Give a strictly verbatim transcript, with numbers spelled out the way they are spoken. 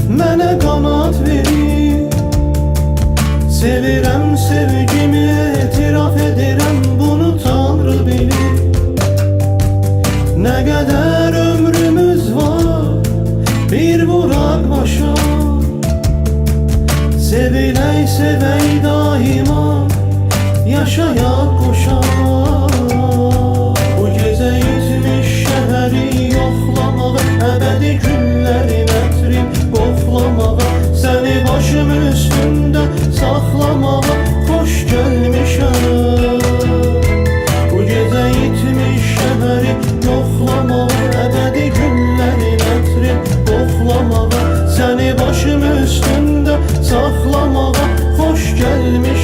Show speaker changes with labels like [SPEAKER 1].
[SPEAKER 1] mənə qanat verir. Sevirəm sevgimi, etiraf edirəm, bunu Tanrı bilir. Nə qədər ömrümüz var, bir vuraq başa. Sevilək, sevək daima, yaşayaq qoşa. Bu gecə itmiş şəhəri yoxlamağa, əbədi günlərin ətrin qoxlamağa, səni başım üstündə saxlamağa xoş gəlmişəm. Bu gecə itmiş şəhəri yoxlamağa, əbədi günlərin ətrin qoxlamağa, səni başım üstündə saxlamağa xoş gəlmişəm.